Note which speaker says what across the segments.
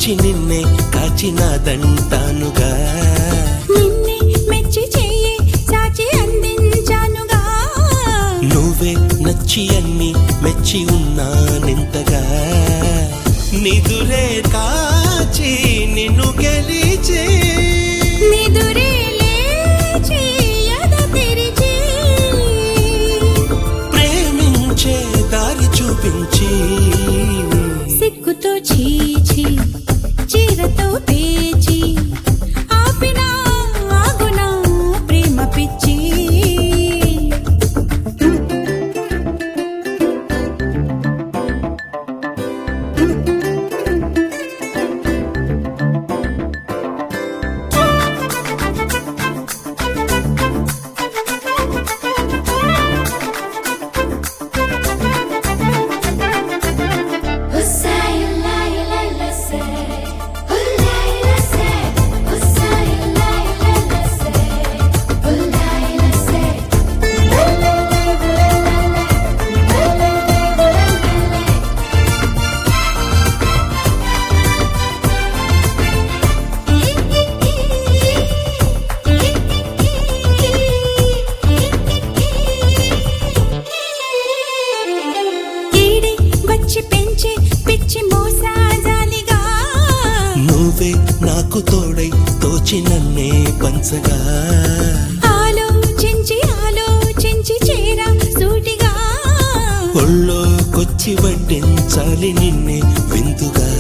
Speaker 1: దోచి నిన్నే కాచినాదంటానుగా,
Speaker 2: నిన్నే మెచ్చి చెయ్యి సాచి అందించానుగా,
Speaker 1: నువ్వే నచ్చి అన్ని మెచ్చి ఉన్నానెంతగా, నిదురే కాచి నిన్ను గెలిచే
Speaker 2: నిదురే లేచి ఎద తెరిచి,
Speaker 1: ప్రేమించే దారి చూపించి,
Speaker 2: సిగ్గుతో చీచి చీరతో పేచి, ఆపినా ఆగునా ప్రేమ పిచ్చి. పెంచి పిచ్చి మోసాజాలిగా,
Speaker 1: నువ్వే నాకు తోడై తోచి నన్నే పంచగా,
Speaker 2: ఆలోచించి ఆలోచించి చేరా సూటిగా,
Speaker 1: ఒళ్ళోకొచ్చి వడ్డించాలి నిన్నే విందుగా,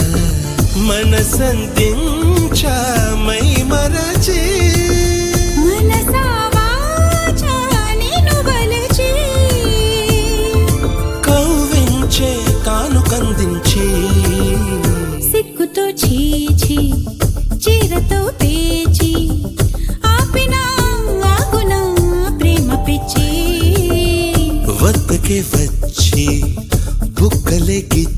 Speaker 1: మనసందించా మై మరచి,
Speaker 2: మనసా వాచా నిన్ను వలచి,
Speaker 1: కవ్వించే కానుకందించి,
Speaker 2: సిగ్గుతో చీచి చీరతో పేచి, ఆపినా ఆగునా ప్రేమ పిచ్చి.
Speaker 1: వద్దకే వచ్చి బుక్కలే గిచ్చి